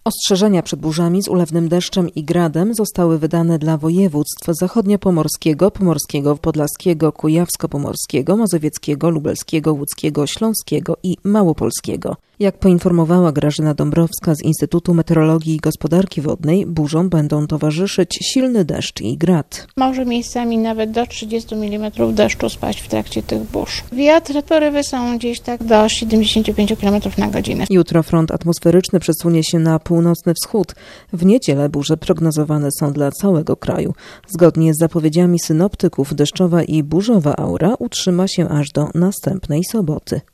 Ostrzeżenia przed burzami z ulewnym deszczem i gradem zostały wydane dla województw zachodniopomorskiego, pomorskiego, podlaskiego, kujawsko-pomorskiego, mazowieckiego, lubelskiego, łódzkiego, śląskiego i małopolskiego. Jak poinformowała Grażyna Dąbrowska z Instytutu Meteorologii i Gospodarki Wodnej, burzom będą towarzyszyć silny deszcz i grad. Może miejscami nawet do 30 mm deszczu spaść w trakcie tych burz. Wiatry, porywy są gdzieś tak do 75 km na godzinę. Jutro front atmosferyczny przesunie się na północny wschód. W niedzielę burze prognozowane są dla całego kraju. Zgodnie z zapowiedziami synoptyków deszczowa i burzowa aura utrzyma się aż do następnej soboty.